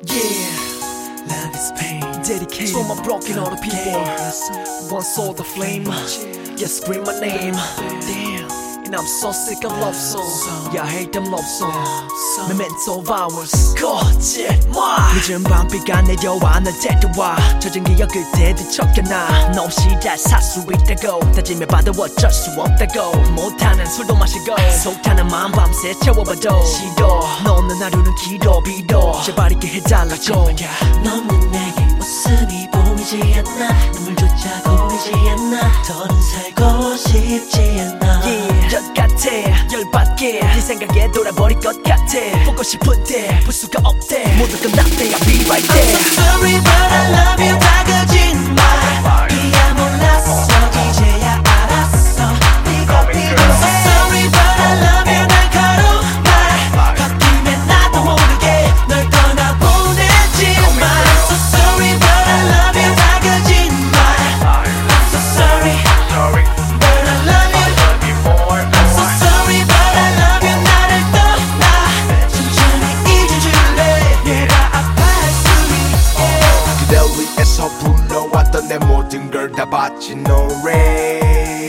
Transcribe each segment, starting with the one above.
Yeah, love is pain. Dedicated to all my broken hearted people. One soul, the flame. Yeah, scream my name. Damn. And I'm so sick of love songs. Yeah, I hate them love songs. Memento hours. 거짓말. 늦은 밤비가 내려와 널 데려와 젖은 기억을 되뒤척여놔. 너 없이 잘 살 수 있다고 다짐해봐도 어쩔 수 없다고. 못하는 술도 마시고 속 타는 마음 밤새 채워봐도 싫어. 너 없는 하루는 길어 빌어. 제발 있게 해달라고. 너는 내게 웃음이 보이지 않나. 눈물조차 고이지 않나. 더는 살고 싶지 않아. 열 같아 열받게 네 생각에 돌아버릴 것 같아. 보고 싶은데 볼 수가 없대. 모두 끝났대 I'll be right there. I'm so sorry but I love you 다 거짓말. 이야 몰랐어 이제야 알았어 네가 필요해. I'm so sorry but I love you 날카로운 말. 바뀌면 나도 모르게 널 떠나보내지만. I'm so sorry but I love you 다 거짓말. I'm so sorry but I love you. I'm so sorry but I love you 나를 떠나 천천히 잊어줄래. 내가 아파할 수 있게. 그댈 위해서 불러왔던 내 모든 걸 다 바친 노래.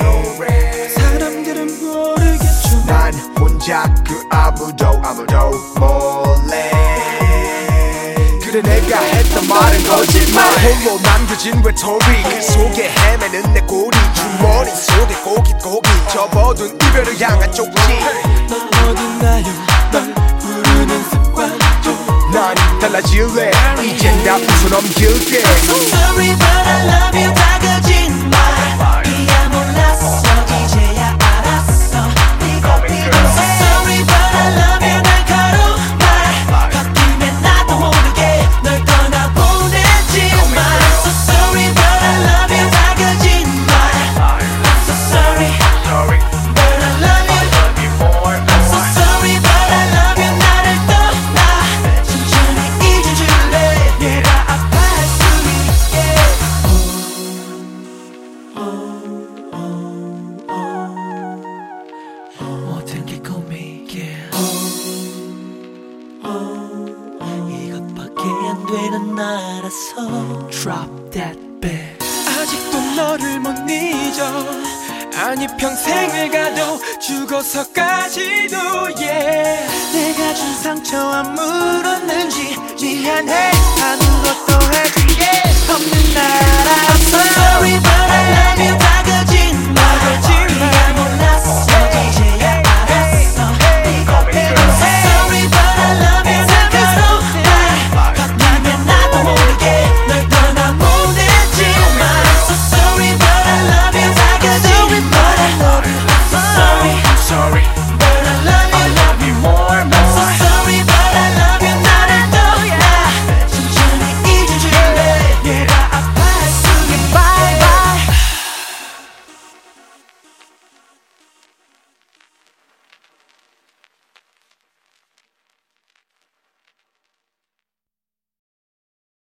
사람들은 모르겠죠. 난 혼자 그 아무도 몰래. 그래 내가 했던 말은 거짓말. 홀로 남겨진 외톨이 그 속에 헤매는 내 꼬리. 주머니 속에 고깃고깃 접어둔 이별을 향한 쪽지. 넌 어딨나요 널 부르는 습관도. 난 달라질래 이젠 다 웃어넘길게. I'm so sorry but I love you 다 거짓말. 이야 몰랐어 이제야 알았어 네가 필요해. I'm so sorry but I love you 날카로운 말. 바뀌면 나도 모르게 널 떠나보내지만. I'm so sorry but I love you 다 거짓말. I'm so sorry but I love you. I'm so sorry but I love you 나를 떠나 천천히 잊어줄래. 내가 아파할 수 있게. 모든 게 꿈이길. 이것밖에 안 되는 나라서. Drop that beat. 아직도 너를 못 잊어. 아니 평생을 가도 죽어서까지도 yeah. 내가 준 상처 아물었는지 미안해.